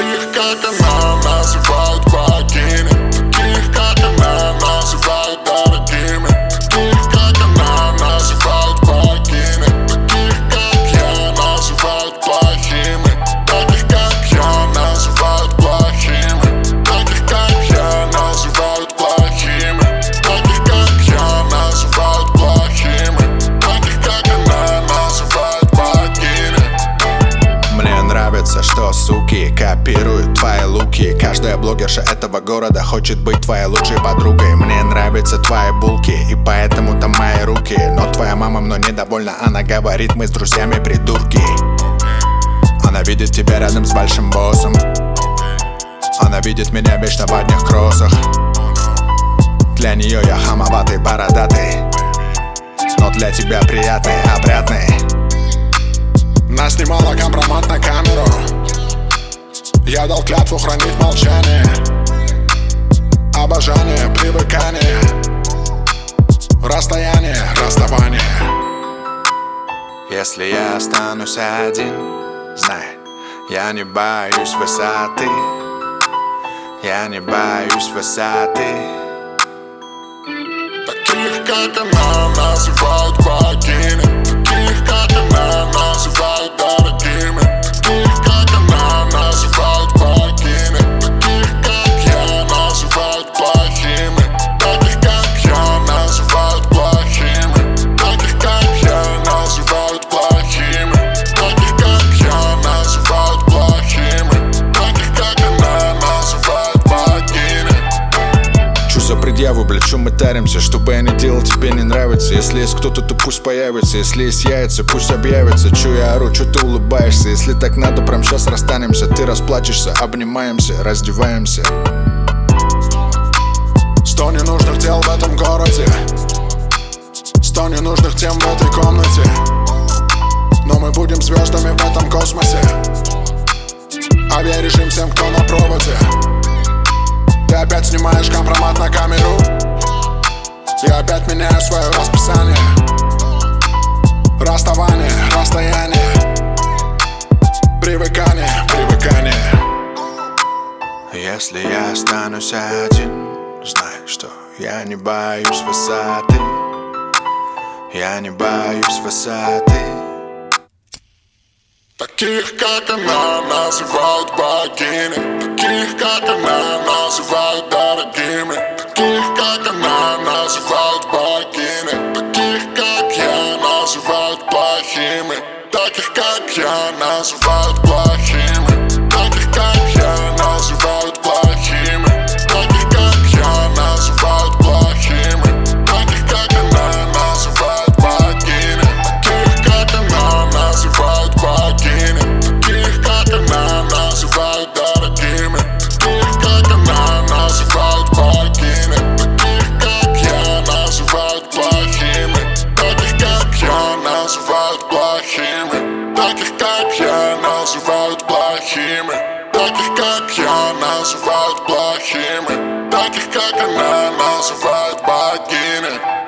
Таких, как она, называют богини. Таких, как она, называют дорогими. Таких, как она, называют богини. Таких, как я, называют плохими. Таких, как я, называют плохими. Таких, как я, называют плохими. Таких, как я, называют плохими. Таких, как она, называют богини. Мне нравится, что суки копируют твои луки. Каждая блогерша этого города хочет быть твоей лучшей подругой. Мне нравятся твои булки, и поэтому там мои руки. Но твоя мама мной недовольна, она говорит, мы с друзьями придурки. Она видит тебя рядом с большим боссом. Она видит меня вечно в одних кроссах. Для нее я хамоватый, бородатый, но для тебя приятный, опрятный. Нас снимала компромат на камеру. Я дал клятву хранить молчание. Обожание, привыкание, расстояние, расставание. Если я останусь один, знай, я не боюсь высоты. Я не боюсь высоты. Таких, как она, называют богини. Таких, как она, называют дорогими. Таких, как она, называют богини. Таких, как я, называют плохими. Таких, как я, называют плохими. Таких, как я, называют плохими. Таких, как я, называют плохими. Таких, как она, называют богини. Чё за предъяву, блядь, чё мы таримся? Что бы я ни делал, тебе не нравится. Если есть кто-то, то пусть появится. Если есть яйца, пусть объявится. Чё я ору, чё ты улыбаешься? Если так надо, прям сейчас расстанемся. Ты расплачешься, обнимаемся, раздеваемся. 100 ненужных дел в этом городе, 100 ненужных тем в этой комнате. Но мы будем звездами в этом космосе. Авиарежим всем, кто на проводе. Ты опять снимаешь компромат на камеру. Я опять меняю свое расписание. Расставание, расстояние, привыкание, привыкание. Если я останусь один, знай, что я не боюсь высоты. Я не боюсь высоты. Таких, как она, называют богини. Таких, как она, называют дорогими. Таких, как она, называют богини. Таких, как я, называют плохими. Таких, как я, называют плохими. Таких, как я, называют плохими. Таких, как я, называют плохими. Таких, как она, называют богини. Таких, как она, называют богини. Таких, как она, называют дорогими. Таких, как она, называют богини. Таких, как я, называют плохими. Таких, как я, называют плохими. Таких, как я, называют плохими. Таких, как я, называют плохими. Таких, как она, называют богини.